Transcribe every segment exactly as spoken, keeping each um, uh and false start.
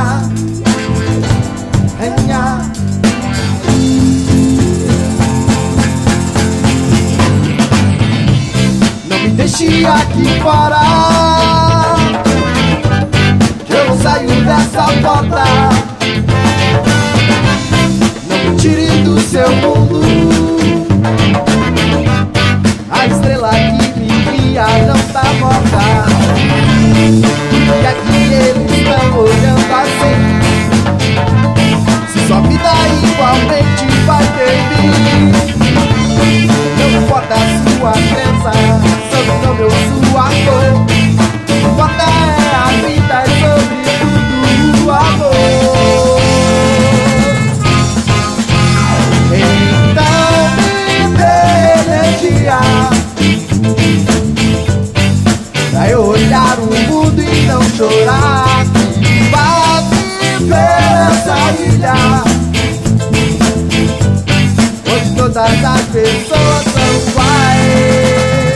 Venha, venha. Não me deixe aqui fora, que eu não saio dessa porta. Não me tire do seu mundo, a estrela que me guia não tá morta. E aqui eles estão olhando assim, se sua vida igualmente vai ter fim. Não importa a sua crença, sobre nome ou sua cor, importa é a vida e sobretudo o amor. Então me dê energia pra eu olhar o mundo e não chorar. Vá viver essa ilha onde todas as pessoas são iguais.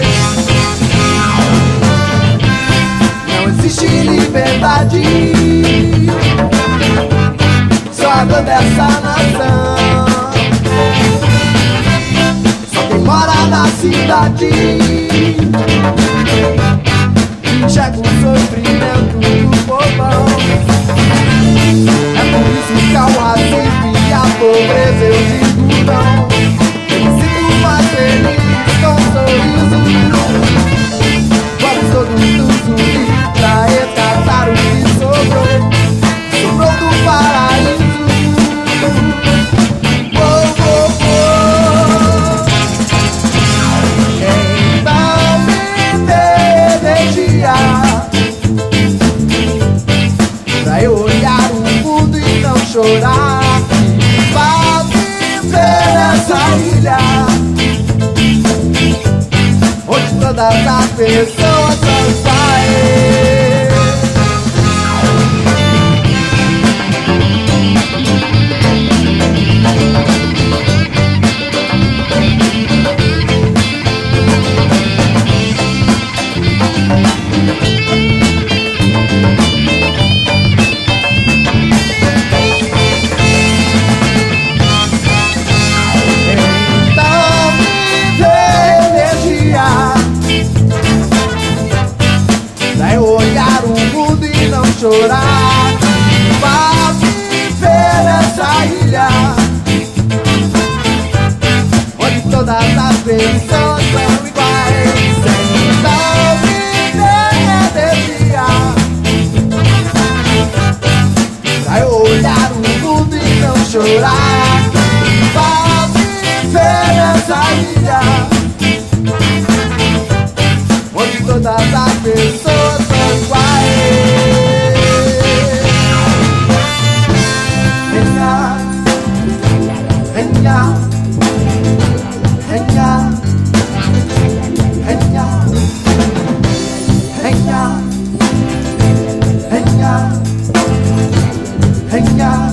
Não existe liberdade, só a dor dessa nação. Só quem mora na cidade enxerga o sofrimento do povão. É por isso que ao racismo e a pobreza eu digo não. Eu me sinto mais feliz com um sorriso. Vamos todos nos unir pra resgatar o que sobrou, sobrou do paraíso. Oh, oh, oh. Então me dê energia pra eu olhar o mundo e não chorar. Vá viver nessa ilha onde todas as pessoas são iguais. Chorar, vá viver nessa ilha onde todas as pessoas são iguais. Então me dê energia pra eu olhar o mundo e não chorar. Vá viver nessa ilha onde todas as pessoas são iguais. Hey,